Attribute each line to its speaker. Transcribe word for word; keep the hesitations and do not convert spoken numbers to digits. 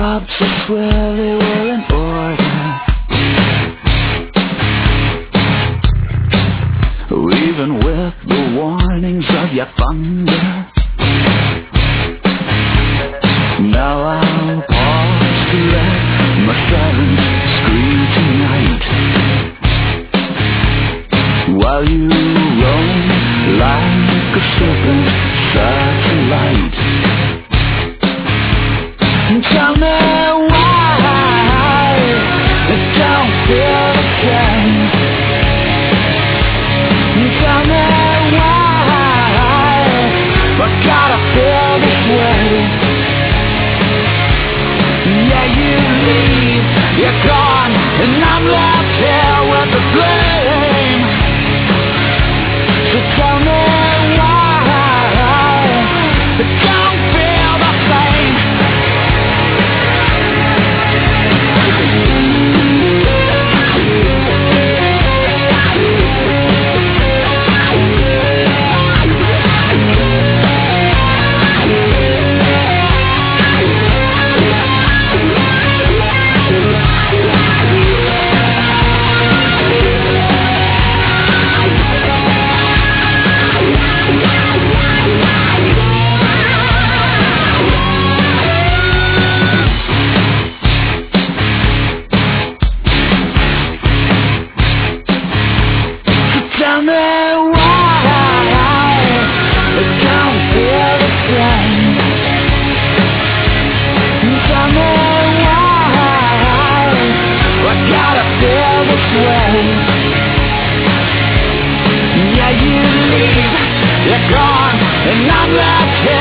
Speaker 1: drops, I swear they were in order. Even with the warnings of your thunder. Now I'll pause to let my silence scream tonight, while you roam like a serpent satellite. Tell me why it don't feel the same. Tell me why I gotta feel this way. Yeah, you leave, you're gone, and I'm left here with the blame. So tell me why it don't feel the same. Tell me why it don't feel the same. Tell me why I gotta feel this way. Yeah, you leave, you're gone, and I'm left here.